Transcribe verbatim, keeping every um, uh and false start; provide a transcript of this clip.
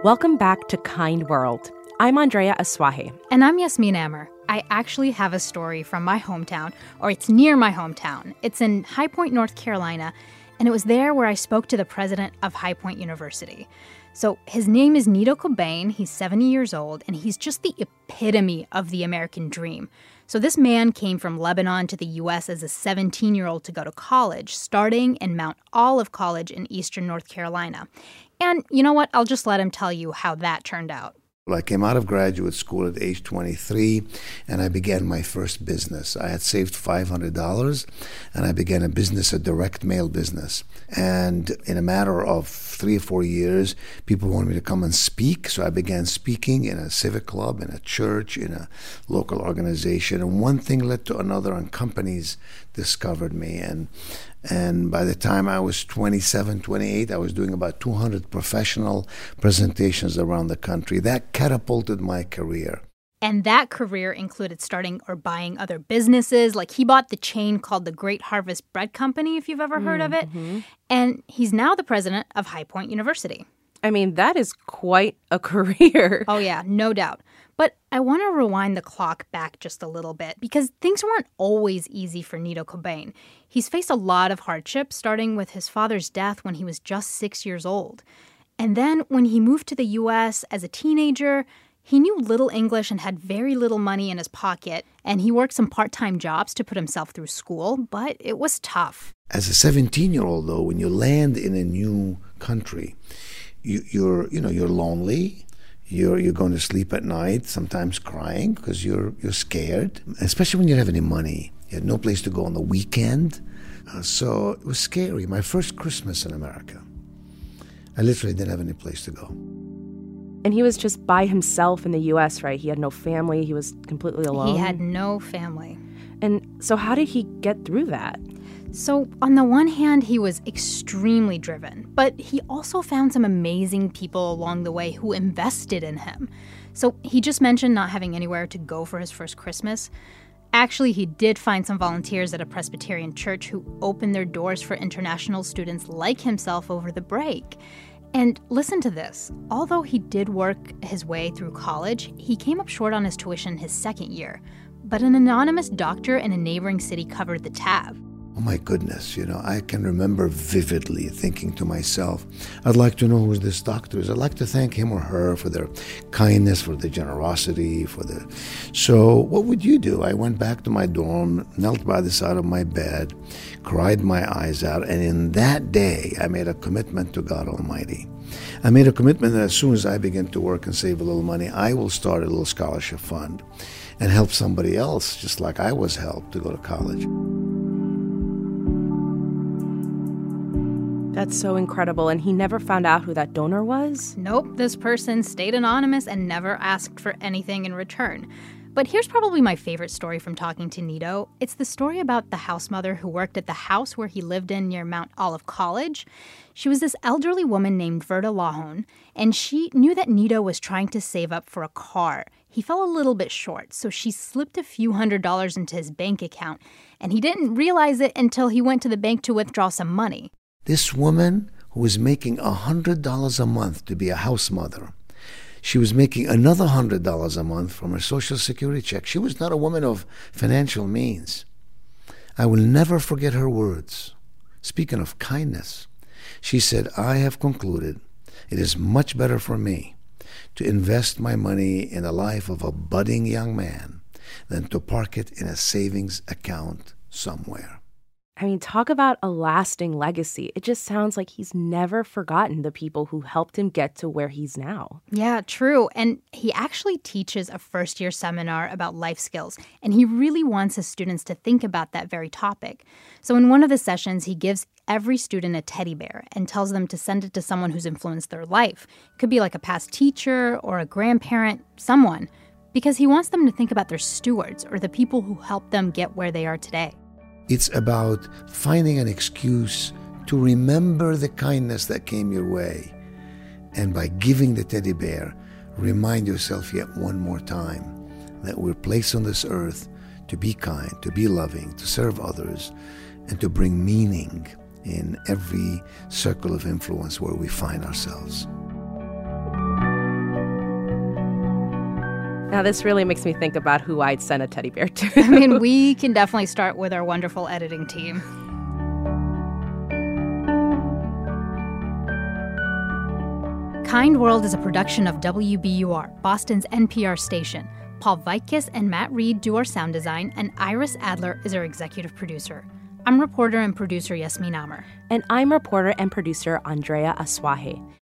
Welcome back to Kind World. I'm Andrea Asuaje. And I'm Yasmin Amer. I actually have a story from my hometown, or it's near my hometown. It's in High Point, North Carolina, and it was there where I spoke to the president of High Point University. So his name is Nito Cobain. He's seventy years old, and he's just the epitome of the American dream. So this man came from Lebanon to the U S as a seventeen-year-old to go to college, starting in Mount Olive College in eastern North Carolina. And you know what? I'll just let him tell you how that turned out. I came out of graduate school at age twenty-three, and I began my first business. I had saved five hundred dollars, and I began a business, a direct mail business. And in a matter of three or four years, people wanted me to come and speak, so I began speaking in a civic club, in a church, in a local organization, and one thing led to another, and companies discovered me. And And by the time I was twenty-seven, twenty-eight, I was doing about two hundred professional presentations around the country. That catapulted my career. And that career included starting or buying other businesses. Like he bought the chain called the Great Harvest Bread Company, if you've ever heard mm-hmm. of it. And he's now the president of High Point University. I mean, that is quite a career. Oh, yeah, no doubt. But I want to rewind the clock back just a little bit because things weren't always easy for Nito Cobain. He's faced a lot of hardship, starting with his father's death when he was just six years old. And then when he moved to the U S as a teenager, he knew little English and had very little money in his pocket. And he worked some part-time jobs to put himself through school, but it was tough. As a seventeen-year-old, though, when you land in a new country, you, you're, you know, you're lonely. You're you're going to sleep at night, sometimes crying because you're you're scared, especially when you don't have any money. You had no place to go on the weekend. Uh, so it was scary. My first Christmas in America, I literally didn't have any place to go. And he was just by himself in the U S, right? He had no family. He was completely alone. He had no family. And so how did he get through that? So on the one hand, he was extremely driven, but he also found some amazing people along the way who invested in him. So he just mentioned not having anywhere to go for his first Christmas. Actually, he did find some volunteers at a Presbyterian church who opened their doors for international students like himself over the break. And listen to this. Although he did work his way through college, he came up short on his tuition his second year. But an anonymous doctor in a neighboring city covered the tab. Oh my goodness, you know, I can remember vividly thinking to myself, I'd like to know who this doctor is. I'd like to thank him or her for their kindness, for their generosity, for the... So what would you do? I went back to my dorm, knelt by the side of my bed, cried my eyes out, and in that day, I made a commitment to God Almighty. I made a commitment that as soon as I begin to work and save a little money, I will start a little scholarship fund and help somebody else, just like I was helped, to go to college. That's so incredible. And he never found out who that donor was? Nope, this person stayed anonymous and never asked for anything in return. But here's probably my favorite story from talking to Nito. It's the story about the house mother who worked at the house where he lived in near Mount Olive College. She was this elderly woman named Verda Lahone, and she knew that Nito was trying to save up for a car. He fell a little bit short, so she slipped a few hundred dollars into his bank account, and he didn't realize it until he went to the bank to withdraw some money. This woman who was making one hundred dollars a month to be a house mother, she was making another one hundred dollars a month from her Social Security check. She was not a woman of financial means. I will never forget her words. Speaking of kindness, she said, I have concluded it is much better for me to invest my money in the life of a budding young man than to park it in a savings account somewhere. I mean, talk about a lasting legacy. It just sounds like he's never forgotten the people who helped him get to where he's now. Yeah, true. And he actually teaches a first-year seminar about life skills, and he really wants his students to think about that very topic. So in one of the sessions, he gives every student a teddy bear and tells them to send it to someone who's influenced their life. It could be like a past teacher or a grandparent, someone, because he wants them to think about their stewards or the people who helped them get where they are today. It's about finding an excuse to remember the kindness that came your way. And by giving the teddy bear, remind yourself yet one more time that we're placed on this earth to be kind, to be loving, to serve others, and to bring meaning in every circle of influence where we find ourselves. Now, this really makes me think about who I'd send a teddy bear to. I mean, we can definitely start with our wonderful editing team. Kind World is a production of W B U R, Boston's N P R station. Paul Vaitkus and Matt Reed do our sound design, and Iris Adler is our executive producer. I'm reporter and producer Yasmin Amer. And I'm reporter and producer Andrea Asuaje.